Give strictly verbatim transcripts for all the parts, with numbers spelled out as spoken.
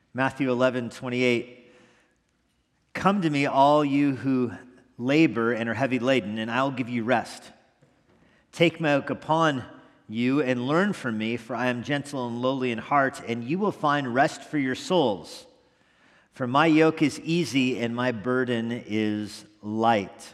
Matthew eleven twenty-eight. Come to me, all you who labor and are heavy laden, and I will give you rest. Take my yoke upon you and learn from me, for I am gentle and lowly in heart, and you will find rest for your souls. For my yoke is easy and my burden is light.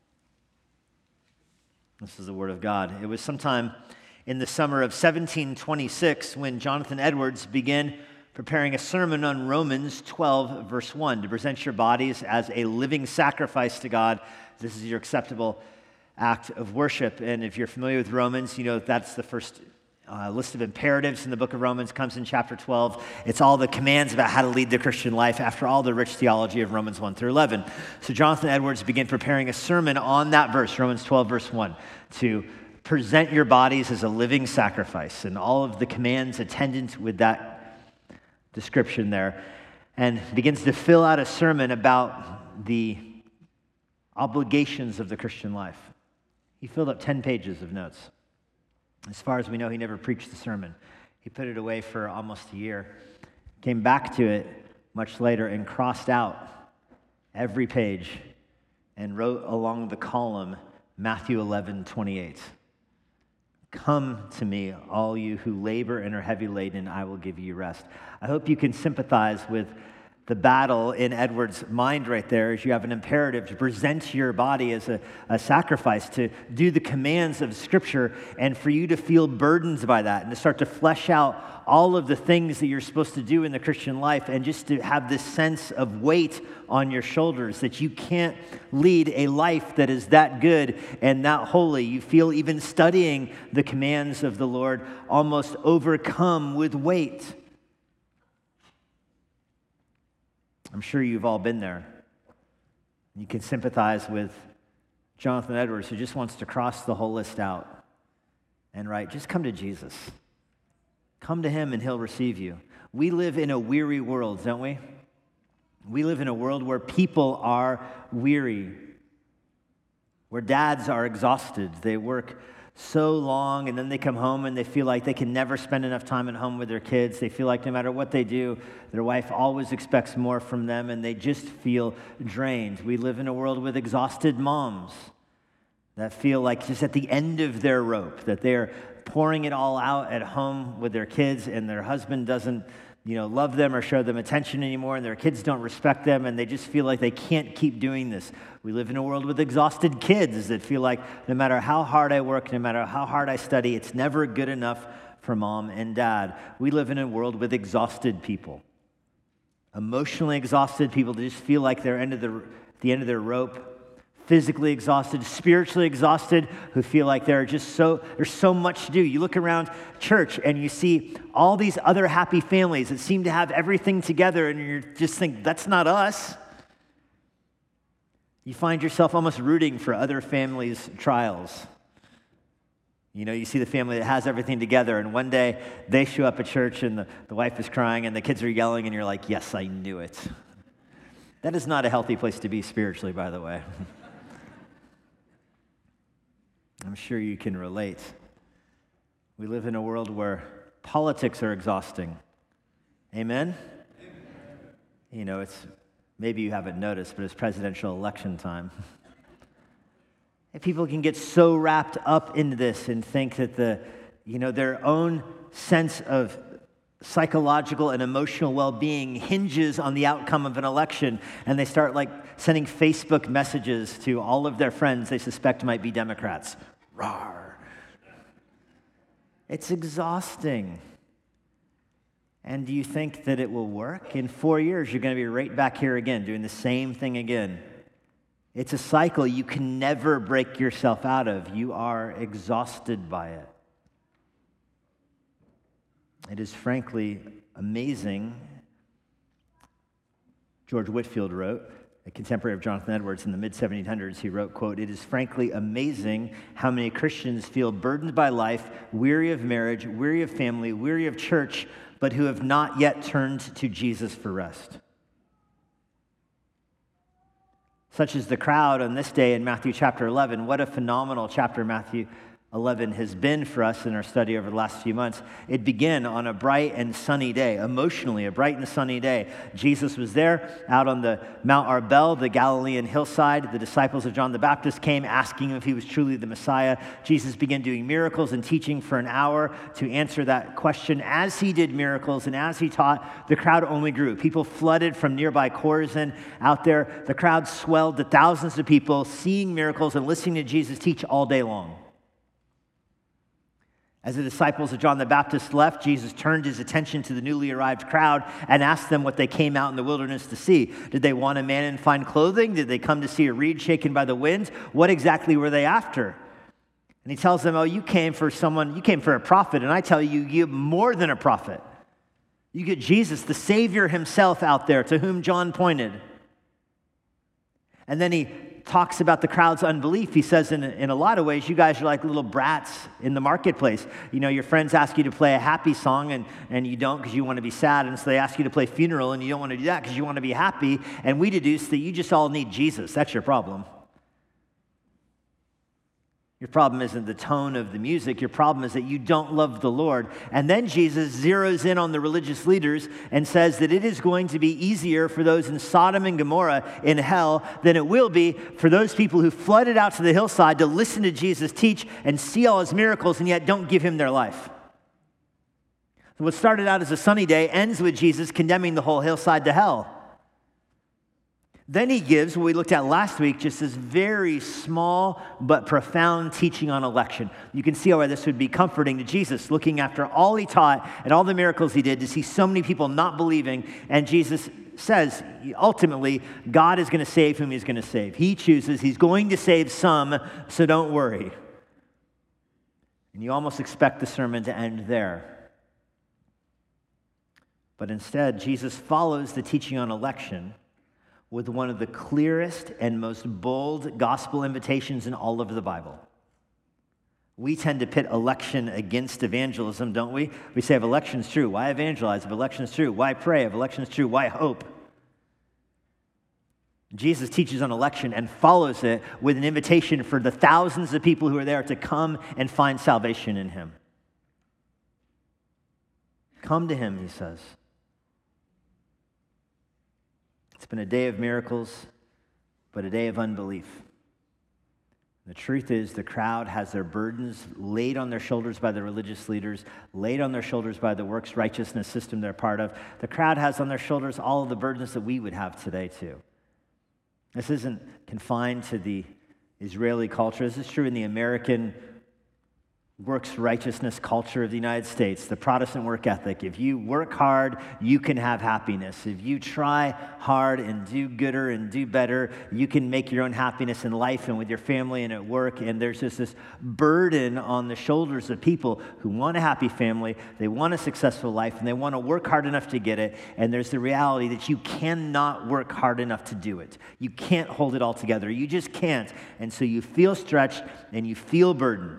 This is the word of God. It was sometime in the summer of seventeen twenty-six when Jonathan Edwards began preparing a sermon on Romans twelve, verse one, to present your bodies as a living sacrifice to God. This is your acceptable act of worship. And if you're familiar with Romans, you know that's the first uh, list of imperatives in the book of Romans, comes in chapter twelve. It's all the commands about how to lead the Christian life after all the rich theology of Romans one through eleven. So Jonathan Edwards began preparing a sermon on that verse, Romans twelve, verse one, to present your bodies as a living sacrifice, and all of the commands attendant with that description there, and begins to fill out a sermon about the obligations of the Christian life. He filled up ten pages of notes. As far as we know, he never preached the sermon. He put it away for almost a year, came back to it much later and crossed out every page and wrote along the column Matthew eleven twenty-eight. Come to me, all you who labor and are heavy laden, and I will give you rest. I hope you can sympathize with the battle in Edwards' mind right there, as you have an imperative to present your body as a, a sacrifice, to do the commands of Scripture, and for you to feel burdened by that, and to start to flesh out all of the things that you're supposed to do in the Christian life, and just to have this sense of weight on your shoulders that you can't lead a life that is that good and that holy. You feel even studying the commands of the Lord almost overcome with weight. I'm sure you've all been there. You can sympathize with Jonathan Edwards, who just wants to cross the whole list out and write, just come to Jesus. Come to him and he'll receive you. We live in a weary world, don't we? We live in a world where people are weary, where dads are exhausted. They work so long, and then they come home and they feel like they can never spend enough time at home with their kids. They feel like no matter what they do, their wife always expects more from them, and they just feel drained. We live in a world with exhausted moms that feel like just at the end of their rope, that they're pouring it all out at home with their kids, and their husband doesn't, you know, love them or show them attention anymore, and their kids don't respect them, and they just feel like they can't keep doing this. We live in a world with exhausted kids that feel like no matter how hard I work, no matter how hard I study, it's never good enough for mom and dad. We live in a world with exhausted people, emotionally exhausted people that just feel like they're end of the, the end of their rope, physically exhausted, spiritually exhausted, who feel like they're just so, there's so much to do. You look around church and you see all these other happy families that seem to have everything together, and you just think, that's not us. You find yourself almost rooting for other families' trials. You know, you see the family that has everything together, and one day they show up at church and the, the wife is crying and the kids are yelling, and you're like, yes, I knew it. That is not a healthy place to be spiritually, by the way. I'm sure you can relate. We live in a world where politics are exhausting. Amen? Amen? You know, it's maybe you haven't noticed, but it's presidential election time. And people can get so wrapped up into this and think that the, you know, their own sense of psychological and emotional well-being hinges on the outcome of an election, and they start like sending Facebook messages to all of their friends they suspect might be Democrats. Rawr. It's exhausting. And do you think that it will work? In four years, you're going to be right back here again, doing the same thing again. It's a cycle you can never break yourself out of. You are exhausted by it. It is frankly amazing. George Whitefield wrote, a contemporary of Jonathan Edwards in the mid seventeen hundreds, he wrote, quote, "It is frankly amazing how many Christians feel burdened by life, weary of marriage, weary of family, weary of church, but who have not yet turned to Jesus for rest." Such is the crowd on this day in Matthew chapter eleven. What a phenomenal chapter Matthew eleven has been for us in our study over the last few months. It began on a bright and sunny day, emotionally, a bright and sunny day. Jesus was there out on the Mount Arbel, the Galilean hillside. The disciples of John the Baptist came asking him if he was truly the Messiah. Jesus began doing miracles and teaching for an hour to answer that question. As he did miracles and as he taught, the crowd only grew. People flooded from nearby Chorazin out there. The crowd swelled to thousands of people seeing miracles and listening to Jesus teach all day long. As the disciples of John the Baptist left, Jesus turned his attention to the newly arrived crowd and asked them what they came out in the wilderness to see. Did they want a man in fine clothing? Did they come to see a reed shaken by the wind? What exactly were they after? And he tells them, oh, you came for someone, you came for a prophet, and I tell you, you more than a prophet. You get Jesus, the Savior himself out there to whom John pointed. And then he talks about the crowd's unbelief. He says in, in a lot of ways, you guys are like little brats in the marketplace. You know, your friends ask you to play a happy song and, and you don't because you want to be sad. And so they ask you to play funeral and you don't want to do that because you want to be happy. And we deduce that you just all need Jesus. That's your problem. Your problem isn't the tone of the music. Your problem is that you don't love the Lord. And then Jesus zeroes in on the religious leaders and says that it is going to be easier for those in Sodom and Gomorrah in hell than it will be for those people who flooded out to the hillside to listen to Jesus teach and see all his miracles and yet don't give him their life. So what started out as a sunny day ends with Jesus condemning the whole hillside to hell. Then he gives what we looked at last week, just this very small but profound teaching on election. You can see how this would be comforting to Jesus, looking after all he taught and all the miracles he did, to see so many people not believing. And Jesus says, ultimately, God is going to save whom he's going to save. He chooses. He's going to save some, so don't worry. And you almost expect the sermon to end there. But instead, Jesus follows the teaching on election with one of the clearest and most bold gospel invitations in all of the Bible. We tend to pit election against evangelism, don't we? We say, if election's true, why evangelize? If election's true, why pray? If election's true, why hope? Jesus teaches on election and follows it with an invitation for the thousands of people who are there to come and find salvation in him. Come to him, he says. It's been a day of miracles, but a day of unbelief. The truth is, the crowd has their burdens laid on their shoulders by the religious leaders, laid on their shoulders by the works righteousness system they're part of. The crowd has on their shoulders all of the burdens that we would have today, too. This isn't confined to the Israeli culture. This is true in the American works righteousness culture of the United States, the Protestant work ethic. If you work hard, you can have happiness. If you try hard and do gooder and do better, you can make your own happiness in life and with your family and at work. And there's just this burden on the shoulders of people who want a happy family, they want a successful life, and they want to work hard enough to get it. And there's the reality that you cannot work hard enough to do it. You can't hold it all together. You just can't. And so you feel stretched and you feel burdened.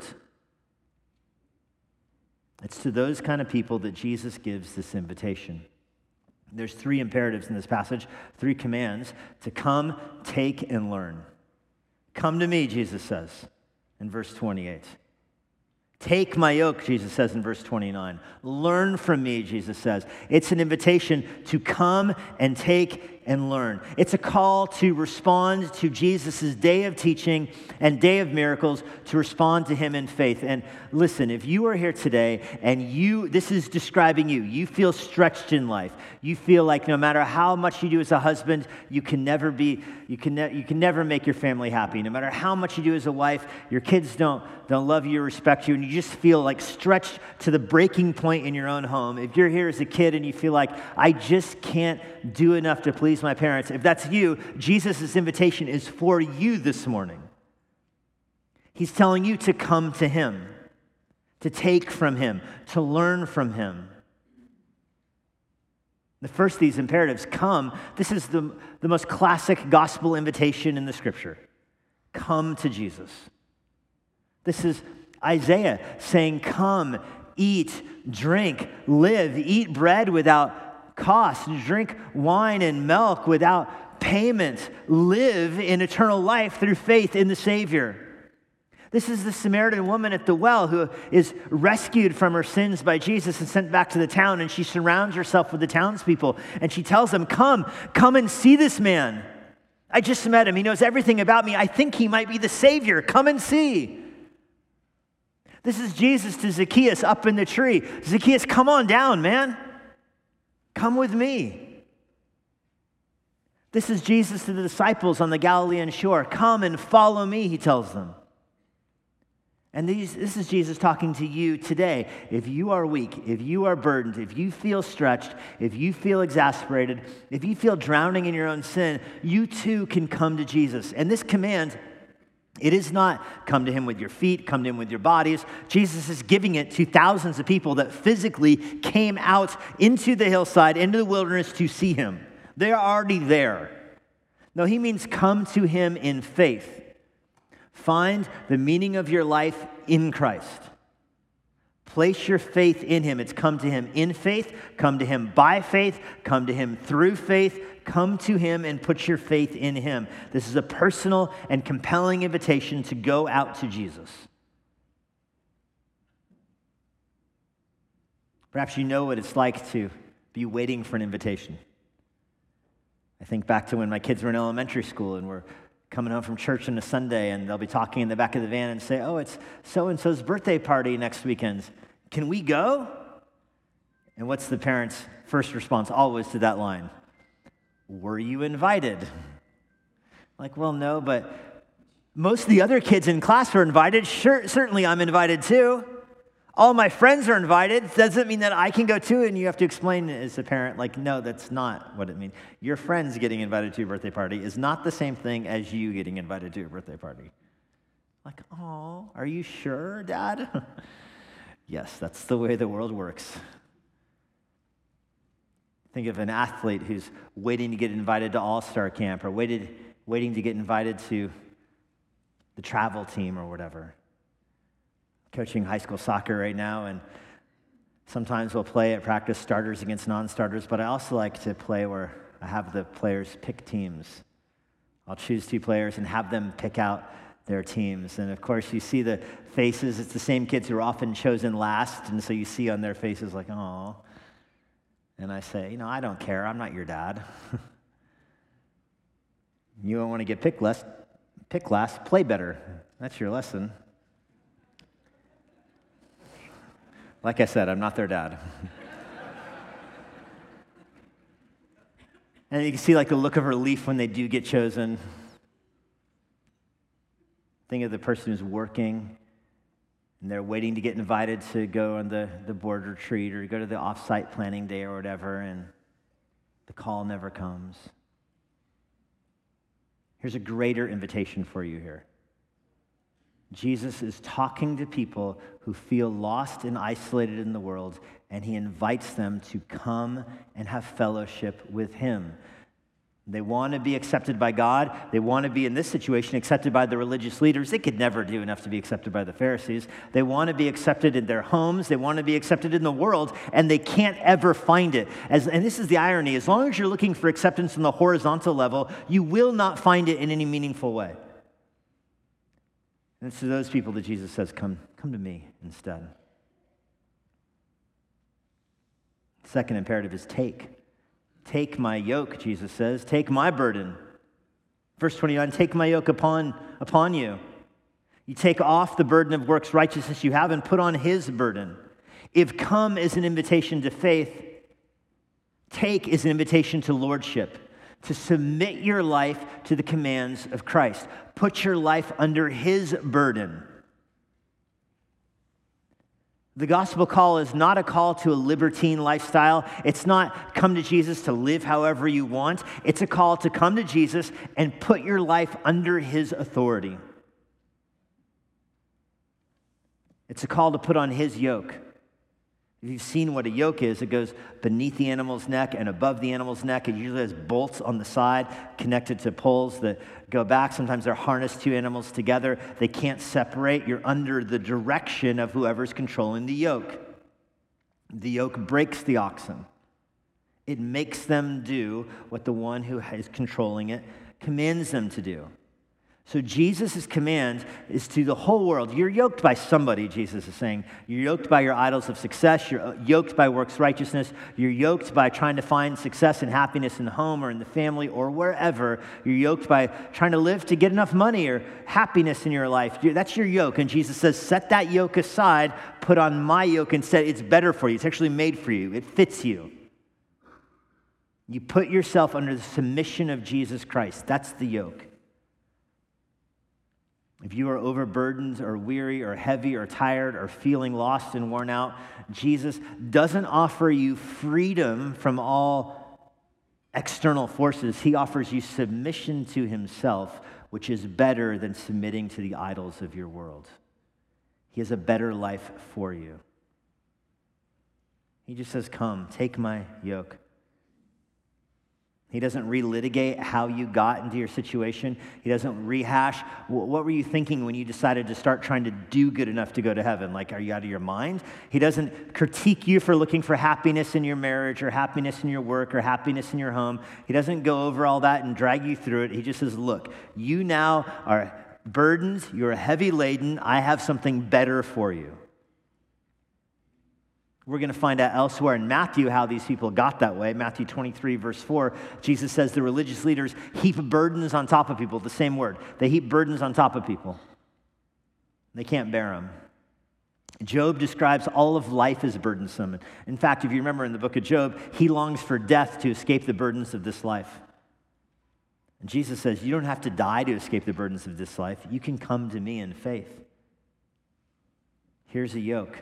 It's to those kind of people that Jesus gives this invitation. There's three imperatives in this passage, three commands: to come, take, and learn. Come to me, Jesus says in verse twenty-eight. Take my yoke, Jesus says in verse twenty-nine. Learn from me, Jesus says. It's an invitation to come and take and learn. It's a call to respond to Jesus' day of teaching and day of miracles, to respond to him in faith. And listen, if you are here today and you, this is describing you, you feel stretched in life. You feel like no matter how much you do as a husband, you can never be, you can, ne- you can never make your family happy. No matter how much you do as a wife, your kids don't, don't love you or respect you, and you just feel like stretched to the breaking point in your own home. If you're here as a kid and you feel like, I just can't do enough to please my parents, if that's you, Jesus' invitation is for you this morning. He's telling you to come to him, to take from him, to learn from him. The first of these imperatives, come. This is the, the most classic gospel invitation in the scripture. Come to Jesus. This is Isaiah saying, come, eat, drink, live, eat bread without cost, drink wine and milk without payment, live in eternal life through faith in the Savior. This is the Samaritan woman at the well who is rescued from her sins by Jesus and sent back to the town, and she surrounds herself with the townspeople, and she tells them, come, come and see this man. I just met him. He knows everything about me. I think he might be the Savior. Come and see. This is Jesus to Zacchaeus up in the tree. Zacchaeus, come on down, man. Come with me. This is Jesus to the disciples on the Galilean shore. Come and follow me, he tells them. And these, this is Jesus talking to you today. If you are weak, if you are burdened, if you feel stretched, if you feel exasperated, if you feel drowning in your own sin, you too can come to Jesus. And this command, it is not come to him with your feet, come to him with your bodies. Jesus is giving it to thousands of people that physically came out into the hillside, into the wilderness to see him. They are already there. No, he means come to him in faith. Find the meaning of your life in Christ. Place your faith in him. It's come to him in faith, come to him by faith, come to him through faith. Come to him and put your faith in him. This is a personal and compelling invitation to go out to Jesus. Perhaps you know what it's like to be waiting for an invitation. I think back to when my kids were in elementary school and we're coming home from church on a Sunday, and they'll be talking in the back of the van and say, oh, it's so-and-so's birthday party next weekend. Can we go? And what's the parent's first response always to that line? Were you invited? Like, well, no, but most of the other kids in class were invited. Sure, certainly I'm invited too. All my friends are invited. Doesn't mean that I can go too, and you have to explain as a parent, like, no, that's not what it means. Your friends getting invited to your birthday party is not the same thing as you getting invited to your birthday party. Like, oh, are you sure, Dad? Yes, that's the way the world works. Think of an athlete who's waiting to get invited to All-Star Camp or waited, waiting to get invited to the travel team or whatever. Coaching high school soccer right now, and sometimes we'll play at practice starters against non-starters, but I also like to play where I have the players pick teams. I'll choose two players and have them pick out their teams. And of course, you see the faces. It's the same kids who are often chosen last, and so you see on their faces like, oh. And I say, you know, I don't care. I'm not your dad. You don't want to get picked last, pick last, play better. That's your lesson. Like I said, I'm not their dad. And you can see like the look of relief when they do get chosen. Think of the person who's working and they're waiting to get invited to go on the, the board retreat or go to the off-site planning day or whatever, and the call never comes. Here's a greater invitation for you here. Jesus is talking to people who feel lost and isolated in the world, and he invites them to come and have fellowship with him. They want to be accepted by God. They want to be, in this situation, accepted by the religious leaders. They could never do enough to be accepted by the Pharisees. They want to be accepted in their homes. They want to be accepted in the world, and they can't ever find it. As, and this is the irony. As long as you're looking for acceptance on the horizontal level, you will not find it in any meaningful way. And it's to those people that Jesus says, come, come to me instead. Second imperative is take. Take my yoke, Jesus says. Take my burden. Verse twenty-nine, take my yoke upon, upon you. You take off the burden of works righteousness you have and put on his burden. If come is an invitation to faith, take is an invitation to lordship, to submit your life to the commands of Christ. Put your life under his burden. The gospel call is not a call to a libertine lifestyle. It's not come to Jesus to live however you want. It's a call to come to Jesus and put your life under his authority. It's a call to put on his yoke. If you've seen what a yoke is, it goes beneath the animal's neck and above the animal's neck. It usually has bolts on the side connected to poles that go back. Sometimes they're harnessed two animals together. They can't separate. You're under the direction of whoever's controlling the yoke. The yoke breaks the oxen. It makes them do what the one who is controlling it commands them to do. So Jesus' command is to the whole world. You're yoked by somebody, Jesus is saying. You're yoked by your idols of success. You're yoked by works righteousness. You're yoked by trying to find success and happiness in the home or in the family or wherever. You're yoked by trying to live to get enough money or happiness in your life. That's your yoke. And Jesus says, set that yoke aside, put on my yoke instead. It's better for you. It's actually made for you. It fits you. You put yourself under the submission of Jesus Christ. That's the yoke. If you are overburdened or weary or heavy or tired or feeling lost and worn out, Jesus doesn't offer you freedom from all external forces. He offers you submission to himself, which is better than submitting to the idols of your world. He has a better life for you. He just says, come, take my yoke. He doesn't relitigate how you got into your situation. He doesn't rehash. What were you thinking when you decided to start trying to do good enough to go to heaven? Like, are you out of your mind? He doesn't critique you for looking for happiness in your marriage or happiness in your work or happiness in your home. He doesn't go over all that and drag you through it. He just says, look, you now are burdened. You're heavy laden. I have something better for you. We're going to find out elsewhere in Matthew how these people got that way. Matthew twenty-three, verse four, Jesus says the religious leaders heap burdens on top of people. The same word. They heap burdens on top of people. They can't bear them. Job describes all of life as burdensome. In fact, if you remember in the book of Job, he longs for death to escape the burdens of this life. And Jesus says, you don't have to die to escape the burdens of this life. You can come to me in faith. Here's a yoke.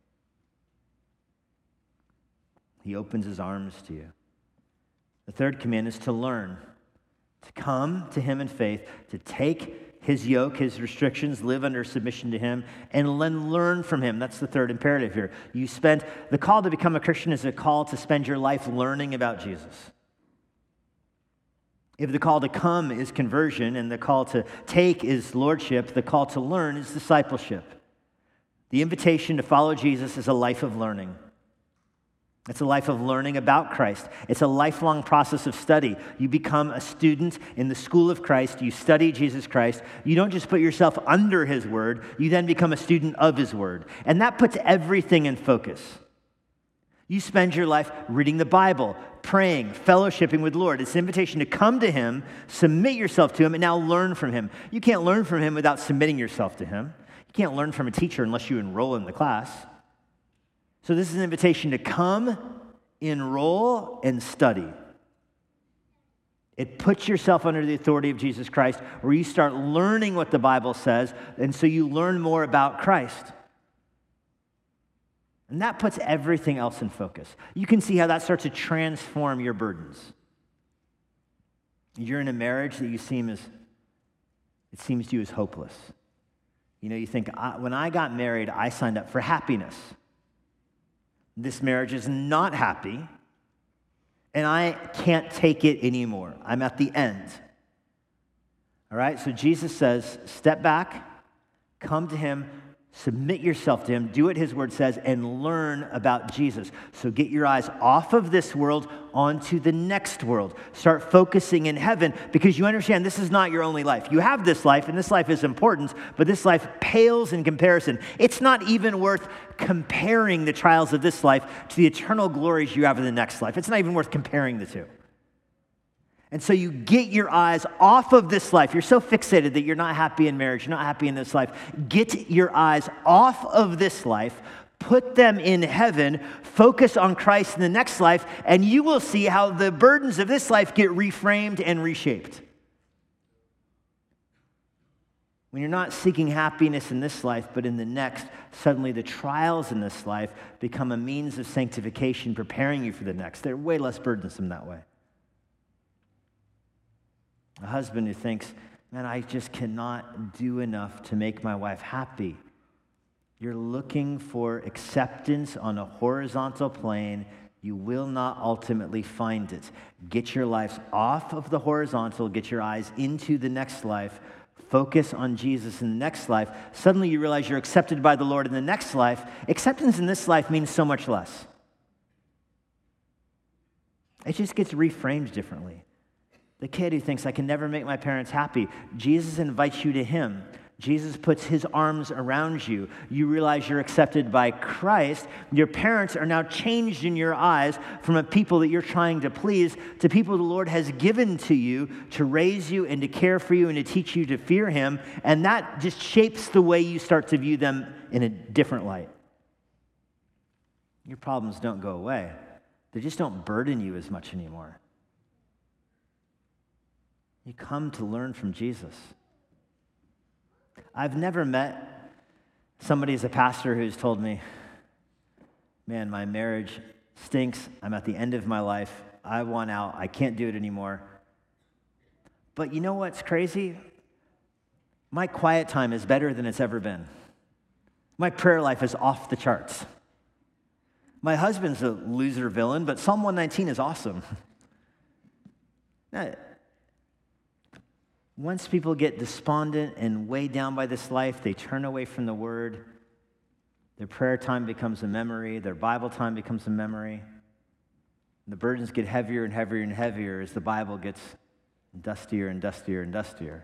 He opens his arms to you. The third command is to learn, to come to him in faith, to take his yoke, his restrictions, live under submission to him, and then learn from him. That's the third imperative here. You spend, the call to become a Christian is a call to spend your life learning about Jesus. If the call to come is conversion and the call to take is lordship, the call to learn is discipleship. The invitation to follow Jesus is a life of learning. It's a life of learning about Christ. It's a lifelong process of study. You become a student in the school of Christ. You study Jesus Christ. You don't just put yourself under his word. You then become a student of his word. And that puts everything in focus. You spend your life reading the Bible, praying, fellowshipping with the Lord. It's an invitation to come to him, submit yourself to him, and now learn from him. You can't learn from him without submitting yourself to him. You can't learn from a teacher unless you enroll in the class. So this is an invitation to come, enroll, and study. It puts yourself under the authority of Jesus Christ, where you start learning what the Bible says, and so you learn more about Christ. And that puts everything else in focus. You can see how that starts to transform your burdens. You're in a marriage that you seem as, it seems to you as hopeless. You know, you think, I, when I got married, I signed up for happiness. This marriage is not happy, and I can't take it anymore. I'm at the end. All right, so Jesus says, step back, come to him, submit yourself to him, do what his word says, and learn about Jesus. So get your eyes off of this world onto the next world. Start focusing in heaven, because you understand this is not your only life. You have this life, and this life is important, but this life pales in comparison. It's not even worth comparing the trials of this life to the eternal glories you have in the next life. It's not even worth comparing the two. And so you get your eyes off of this life. You're so fixated that you're not happy in marriage, you're not happy in this life. Get your eyes off of this life, put them in heaven, focus on Christ in the next life, and you will see how the burdens of this life get reframed and reshaped. When you're not seeking happiness in this life, but in the next, suddenly the trials in this life become a means of sanctification, preparing you for the next. They're way less burdensome that way. A husband who thinks, man, I just cannot do enough to make my wife happy. You're looking for acceptance on a horizontal plane. You will not ultimately find it. Get your lives off of the horizontal. Get your eyes into the next life. Focus on Jesus in the next life. Suddenly you realize you're accepted by the Lord in the next life. Acceptance in this life means so much less. It just gets reframed differently. The kid who thinks, I can never make my parents happy. Jesus invites you to him. Jesus puts his arms around you. You realize you're accepted by Christ. Your parents are now changed in your eyes from a people that you're trying to please to people the Lord has given to you to raise you and to care for you and to teach you to fear him. And that just shapes the way you start to view them in a different light. Your problems don't go away. They just don't burden you as much anymore. You come to learn from Jesus. I've never met somebody as a pastor who's told me, man, my marriage stinks. I'm at the end of my life. I want out. I can't do it anymore. But you know what's crazy? My quiet time is better than it's ever been. My prayer life is off the charts. My husband's a loser villain, but Psalm one nineteen is awesome. Now, once people get despondent and weighed down by this life, they turn away from the Word. Their prayer time becomes a memory. Their Bible time becomes a memory. The burdens get heavier and heavier and heavier as the Bible gets dustier and dustier and dustier.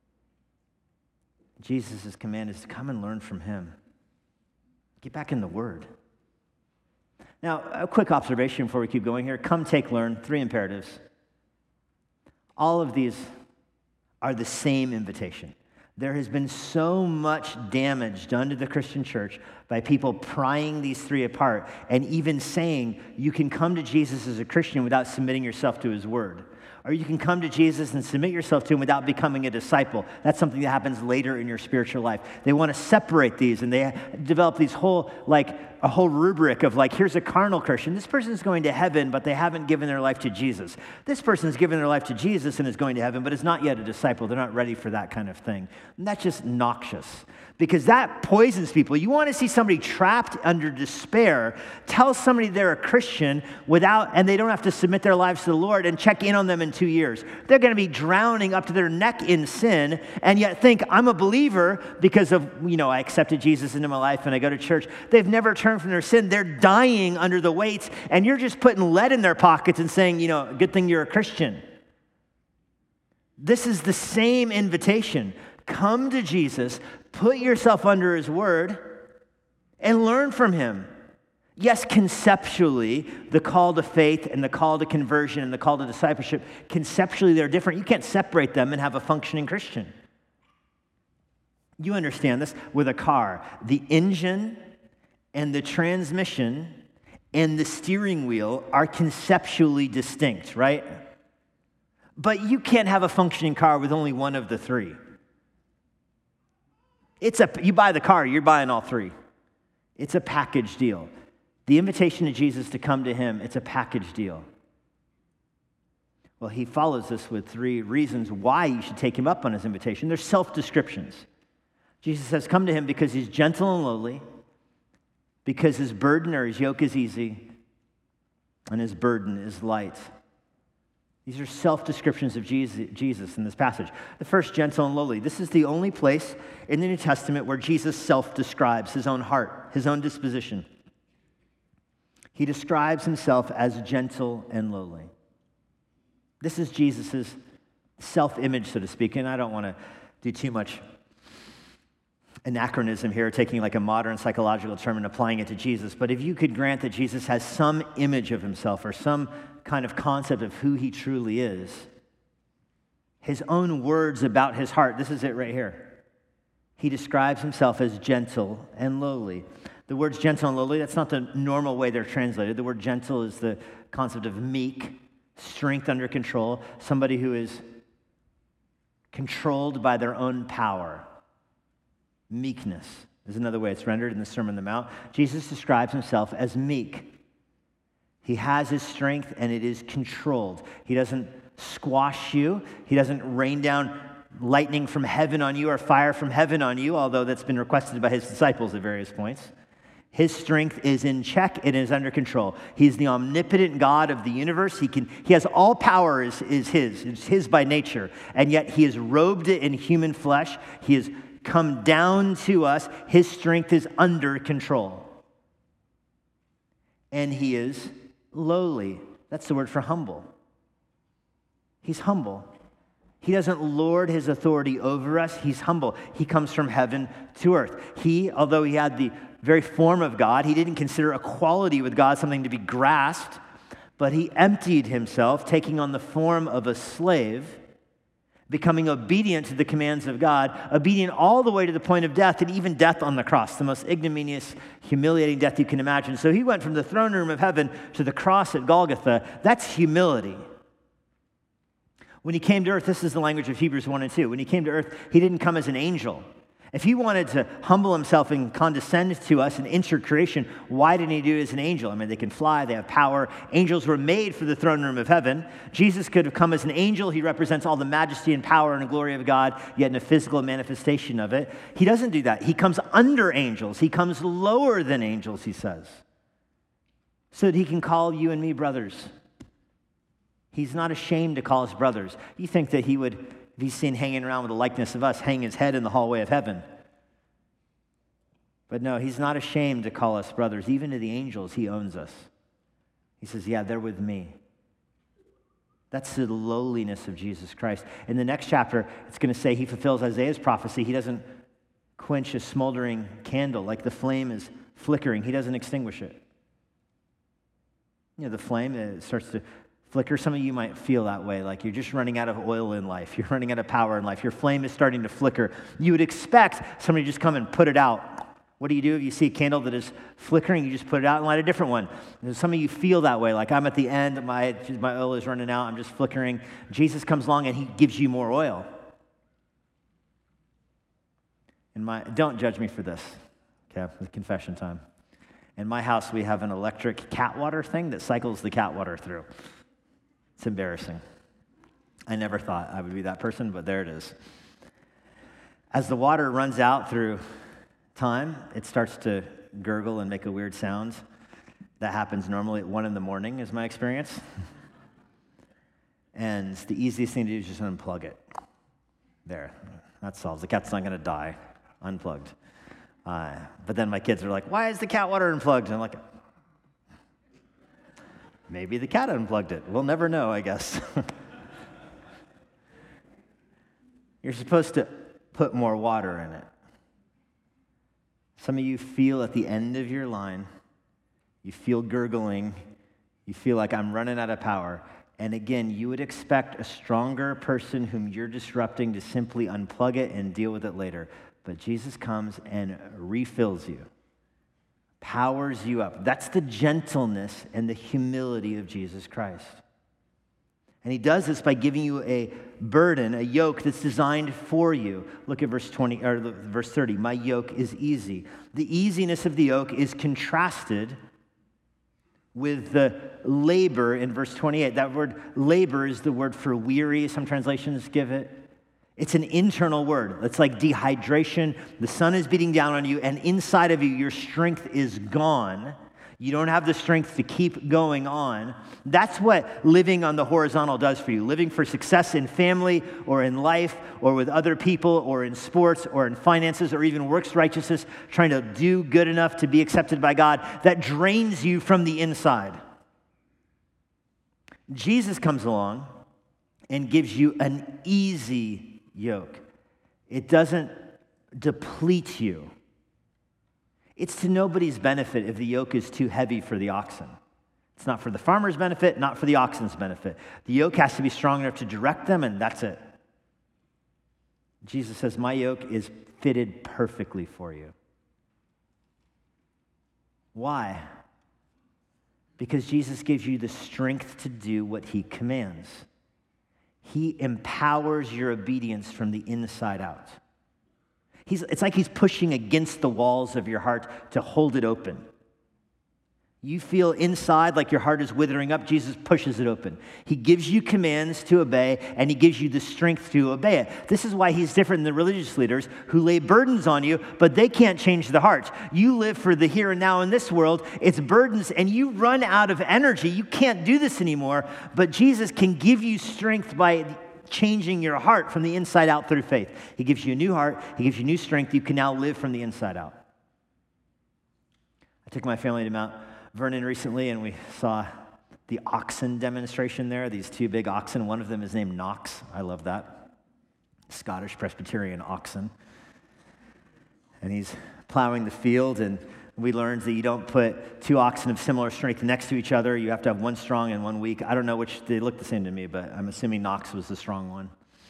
Jesus' command is to come and learn from him. Get back in the Word. Now, a quick observation before we keep going here. Come, take, learn. Three imperatives. All of these are the same invitation. There has been so much damage done to the Christian church by people prying these three apart and even saying you can come to Jesus as a Christian without submitting yourself to his word. Or you can come to Jesus and submit yourself to him without becoming a disciple. That's something that happens later in your spiritual life. They want to separate these, and they develop these whole, like, a whole rubric of, like, here's a carnal Christian. This person's going to heaven, but they haven't given their life to Jesus. This person's given their life to Jesus and is going to heaven, but is not yet a disciple. They're not ready for that kind of thing. And that's just noxious, because that poisons people. You want to see somebody trapped under despair, tell somebody they're a Christian without, and they don't have to submit their lives to the Lord, and check in on them in two years. They're going to be drowning up to their neck in sin, and yet think, I'm a believer because of, you know, I accepted Jesus into my life and I go to church. They've never turned from their sin. They're dying under the weights, and you're just putting lead in their pockets and saying, you know, good thing you're a Christian. This is the same invitation. Come to Jesus, put yourself under his word, and learn from him. Yes, conceptually, the call to faith and the call to conversion and the call to discipleship, conceptually they're different. You can't separate them and have a functioning Christian. You understand this with a car. The engine and the transmission and the steering wheel are conceptually distinct, right? But you can't have a functioning car with only one of the three. It's a, you buy the car, you're buying all three. It's a package deal. The invitation to Jesus to come to him, it's a package deal. Well, he follows this with three reasons why you should take him up on his invitation. They're self-descriptions. Jesus says, come to him because he's gentle and lowly, because his burden or his yoke is easy, and his burden is light. These are self-descriptions of Jesus in this passage. The first, gentle and lowly. This is the only place in the New Testament where Jesus self-describes his own heart, his own disposition. He describes himself as gentle and lowly. This is Jesus' self-image, so to speak, and I don't want to do too much anachronism here, taking like a modern psychological term and applying it to Jesus, but if you could grant that Jesus has some image of himself or some kind of concept of who he truly is, his own words about his heart, this is it right here. He describes himself as gentle and lowly. The words gentle and lowly, that's not the normal way they're translated. The word gentle is the concept of meek, strength under control, somebody who is controlled by their own power. Meekness is another way it's rendered in the Sermon on the Mount. Jesus describes himself as meek. He has his strength, and it is controlled. He doesn't squash you. He doesn't rain down lightning from heaven on you or fire from heaven on you, although that's been requested by his disciples at various points. His strength is in check. It is under control. He's the omnipotent God of the universe. He can. He has all power is, is his. It's his by nature. And yet he has robed it in human flesh. He has come down to us. His strength is under control. And he is lowly. That's the word for humble. He's humble. He doesn't lord his authority over us. He's humble. He comes from heaven to earth. He, although he had the very form of God, he didn't consider equality with God something to be grasped, but he emptied himself, taking on the form of a slave, becoming obedient to the commands of God, obedient all the way to the point of death, and even death on the cross, the most ignominious, humiliating death you can imagine. So he went from the throne room of heaven to the cross at Golgotha. That's humility. When he came to earth, this is the language of Hebrews one and two. When he came to earth, he didn't come as an angel. If he wanted to humble himself and condescend to us and enter creation, why didn't he do it as an angel? I mean, they can fly, they have power. Angels were made for the throne room of heaven. Jesus could have come as an angel. He represents all the majesty and power and the glory of God, yet in a physical manifestation of it. He doesn't do that. He comes under angels. He comes lower than angels, he says, so that he can call you and me brothers. He's not ashamed to call us brothers. You think that he would, if he's seen hanging around with a likeness of us, hang his head in the hallway of heaven. But no, he's not ashamed to call us brothers. Even to the angels, he owns us. He says, yeah, they're with me. That's the lowliness of Jesus Christ. In the next chapter, it's going to say he fulfills Isaiah's prophecy. He doesn't quench a smoldering candle like the flame is flickering. He doesn't extinguish it. You know, the flame, it starts to flicker. Some of you might feel that way, like you're just running out of oil in life. You're running out of power in life. Your flame is starting to flicker. You would expect somebody to just come and put it out. What do you do if you see a candle that is flickering? You just put it out and light a different one. And some of you feel that way, like I'm at the end, my, my oil is running out, I'm just flickering. Jesus comes along and he gives you more oil. And my, don't judge me for this, okay, with confession time. In my house, we have an electric cat water thing that cycles the cat water through. It's embarrassing. I never thought I would be that person, but there it is. As the water runs out through time, it starts to gurgle and make a weird sound. That happens normally at one in the morning, is my experience. And the easiest thing to do is just unplug it. There, that solves. The cat's not going to die unplugged. Uh, but then my kids are like, why is the cat water unplugged? And I'm like, maybe the cat unplugged it. We'll never know, I guess. You're supposed to put more water in it. Some of you feel at the end of your line, you feel gurgling, you feel like I'm running out of power. And again, you would expect a stronger person whom you're disrupting to simply unplug it and deal with it later. But Jesus comes and refills you, powers you up. That's the gentleness and the humility of Jesus Christ. And he does this by giving you a burden, a yoke that's designed for you. Look at verse twenty or verse thirty. My yoke is easy. The easiness of the yoke is contrasted with the labor in verse twenty-eight. That word labor is the word for weary. Some translations give it. It's an internal word. It's like dehydration. The sun is beating down on you, and inside of you, your strength is gone. You don't have the strength to keep going on. That's what living on the horizontal does for you. Living for success in family or in life or with other people or in sports or in finances or even works righteousness, trying to do good enough to be accepted by God, that drains you from the inside. Jesus comes along and gives you an easy yoke. It doesn't deplete you. It's to nobody's benefit if the yoke is too heavy for the oxen. It's not for the farmer's benefit, not for the oxen's benefit. The yoke has to be strong enough to direct them, and that's it. Jesus says, my yoke is fitted perfectly for you. Why? Because Jesus gives you the strength to do what he commands. He empowers your obedience from the inside out. He's, it's like he's pushing against the walls of your heart to hold it open. You feel inside like your heart is withering up. Jesus pushes it open. He gives you commands to obey, and he gives you the strength to obey it. This is why he's different than the religious leaders who lay burdens on you, but they can't change the heart. You live for the here and now in this world. It's burdens, and you run out of energy. You can't do this anymore, but Jesus can give you strength by changing your heart from the inside out through faith. He gives you a new heart. He gives you new strength. You can now live from the inside out. I took my family to Mount Vernon recently, and we saw the oxen demonstration there, these two big oxen. One of them is named Knox. I love that. Scottish Presbyterian oxen. And he's plowing the field, and we learned that you don't put two oxen of similar strength next to each other. You have to have one strong and one weak. I don't know which, they look the same to me, but I'm assuming Knox was the strong one.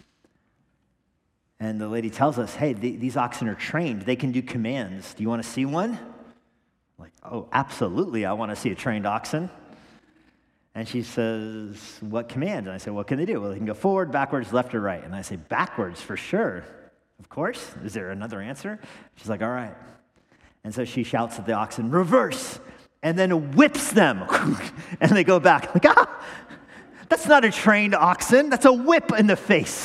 And the lady tells us, hey, the, these oxen are trained. They can do commands. Do you want to see one? Like, oh, absolutely, I want to see a trained oxen. And she says, what command? And I said, what can they do? Well, they can go forward, backwards, left, or right. And I say, backwards, for sure. Of course. Is there another answer? She's like, all right. And so she shouts at the oxen, reverse, and then whips them. And they go back. Like, ah, that's not a trained oxen. That's a whip in the face.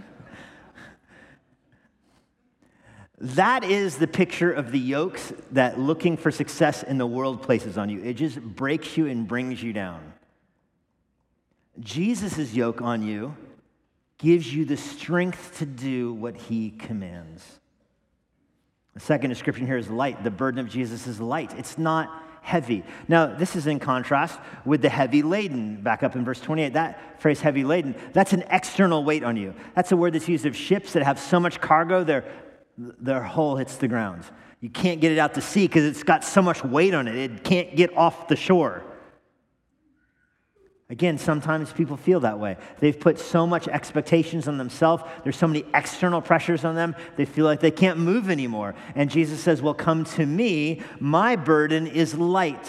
That is the picture of the yokes that looking for success in the world places on you. It just breaks you and brings you down. Jesus' yoke on you gives you the strength to do what he commands. The second description here is light. The burden of Jesus is light. It's not heavy. Now, this is in contrast with the heavy laden. Back up in verse twenty-eight, that phrase heavy laden, that's an external weight on you. That's a word that's used of ships that have so much cargo, their, their hull hits the ground. You can't get it out to sea because it's got so much weight on it. It can't get off the shore. Again, sometimes people feel that way. They've put so much expectations on themselves. There's so many external pressures on them. They feel like they can't move anymore. And Jesus says, well, come to me. My burden is light.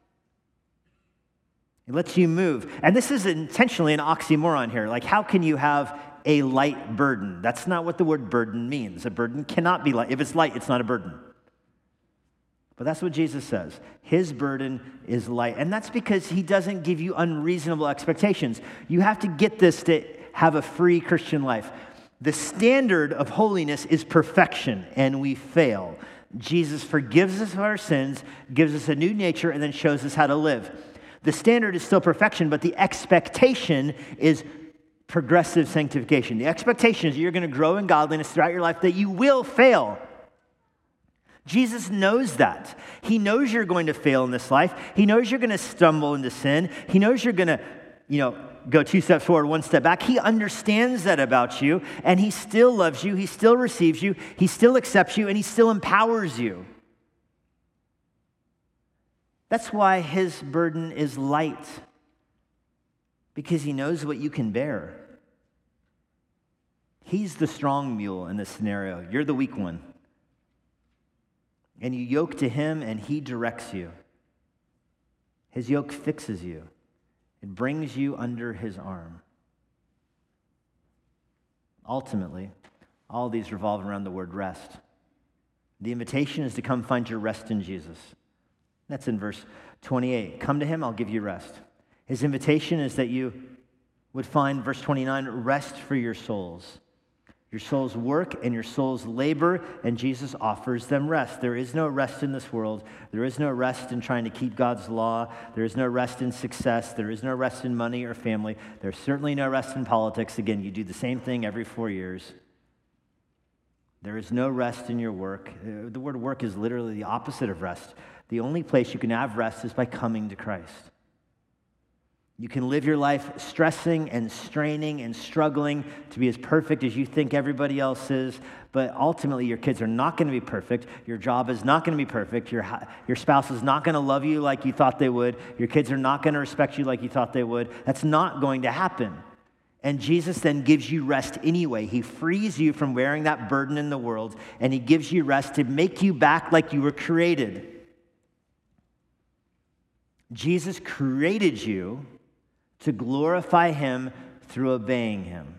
It lets you move. And this is intentionally an oxymoron here. Like, how can you have a light burden? That's not what the word burden means. A burden cannot be light. If it's light, it's not a burden. But that's what Jesus says. His burden is light. And that's because he doesn't give you unreasonable expectations. You have to get this to have a free Christian life. The standard of holiness is perfection, and we fail. Jesus forgives us of our sins, gives us a new nature, and then shows us how to live. The standard is still perfection, but the expectation is progressive sanctification. The expectation is you're going to grow in godliness throughout your life, that you will fail. Jesus knows that. He knows you're going to fail in this life. He knows you're going to stumble into sin. He knows you're going to, you know, go two steps forward, one step back. He understands that about you, and he still loves you. He still receives you. He still accepts you, and he still empowers you. That's why his burden is light, because he knows what you can bear. He's the strong mule in this scenario. You're the weak one. And you yoke to him, and he directs you. His yoke fixes you. It brings you under his arm. Ultimately, all these revolve around the word rest. The invitation is to come find your rest in Jesus. That's in verse twenty-eight. Come to him, I'll give you rest. His invitation is that you would find, verse twenty-nine, rest for your souls. Your soul's work and your soul's labor, and Jesus offers them rest. There is no rest in this world. There is no rest in trying to keep God's law. There is no rest in success. There is no rest in money or family. There's certainly no rest in politics. Again, you do the same thing every four years. There is no rest in your work. The word work is literally the opposite of rest. The only place you can have rest is by coming to Christ. You can live your life stressing and straining and struggling to be as perfect as you think everybody else is, but ultimately your kids are not going to be perfect. Your job is not going to be perfect. Your, your spouse is not going to love you like you thought they would. Your kids are not going to respect you like you thought they would. That's not going to happen. And Jesus then gives you rest anyway. He frees you from wearing that burden in the world, and he gives you rest to make you back like you were created. Jesus created you to glorify him through obeying him.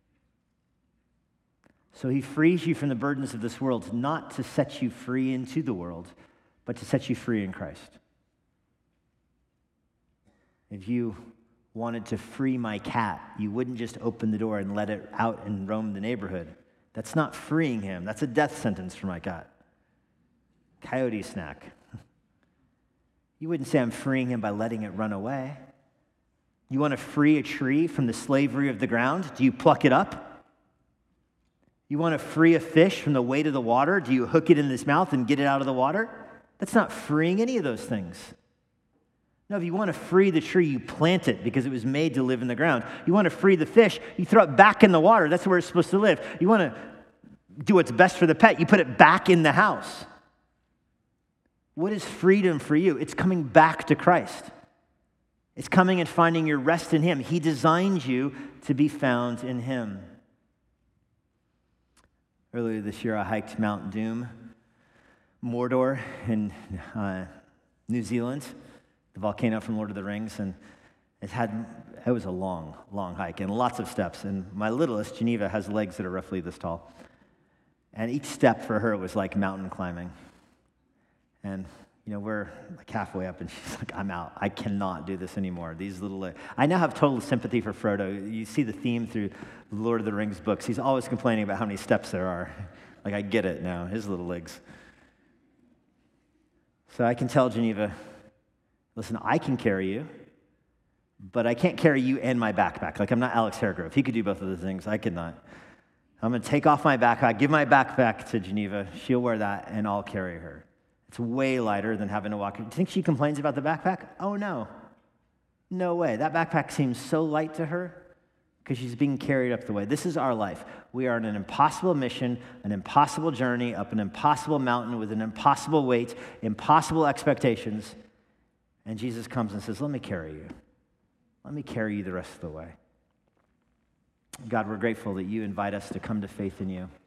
So he frees you from the burdens of this world, not to set you free into the world, but to set you free in Christ. If you wanted to free my cat, you wouldn't just open the door and let it out and roam the neighborhood. That's not freeing him. That's a death sentence for my cat. Coyote snack. You wouldn't say I'm freeing him by letting it run away. You want to free a tree from the slavery of the ground? Do you pluck it up? You want to free a fish from the weight of the water? Do you hook it in its mouth and get it out of the water? That's not freeing any of those things. No, if you want to free the tree, you plant it because it was made to live in the ground. You want to free the fish, you throw it back in the water. That's where it's supposed to live. You want to do what's best for the pet, you put it back in the house. What is freedom for you? It's coming back to Christ. It's coming and finding your rest in Him. He designed you to be found in Him. Earlier this year, I hiked Mount Doom, Mordor in uh, New Zealand, the volcano from Lord of the Rings, and it had it was a long, long hike and lots of steps. And my littlest, Geneva, has legs that are roughly this tall. And each step for her was like mountain climbing. And, you know, we're like halfway up, and she's like, I'm out. I cannot do this anymore. These little legs. I now have total sympathy for Frodo. You see the theme through the Lord of the Rings books. He's always complaining about how many steps there are. Like, I get it now, his little legs. So I can tell Geneva, listen, I can carry you, but I can't carry you and my backpack. Like, I'm not Alex Haregrove. He could do both of those things. I could not. I'm going to take off my backpack, give my backpack to Geneva. She'll wear that, and I'll carry her. It's way lighter than having to walk. Do you think she complains about the backpack? Oh, no. No way. That backpack seems so light to her because she's being carried up the way. This is our life. We are on an impossible mission, an impossible journey up an impossible mountain with an impossible weight, impossible expectations. And Jesus comes and says, let me carry you. Let me carry you the rest of the way. God, we're grateful that you invite us to come to faith in you.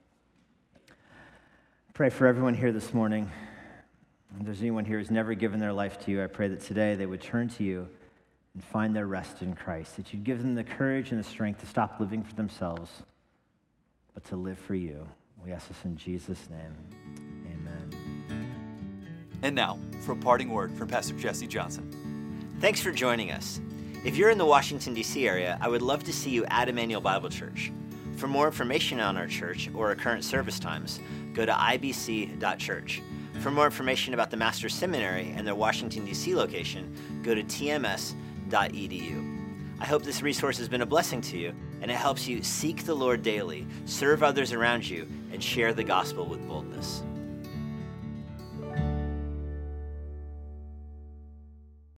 Pray for everyone here this morning. If there's anyone here who's never given their life to you, I pray that today they would turn to you and find their rest in Christ, that you'd give them the courage and the strength to stop living for themselves, but to live for you. We ask this in Jesus' name. Amen. And now, for a parting word from Pastor Jesse Johnson. Thanks for joining us. If you're in the Washington, D C area, I would love to see you at Emmanuel Bible Church. For more information on our church or our current service times, go to I B C dot church. For more information about the Master's Seminary and their Washington, D C location, go to T M S dot E D U. I hope this resource has been a blessing to you, and it helps you seek the Lord daily, serve others around you, and share the gospel with boldness.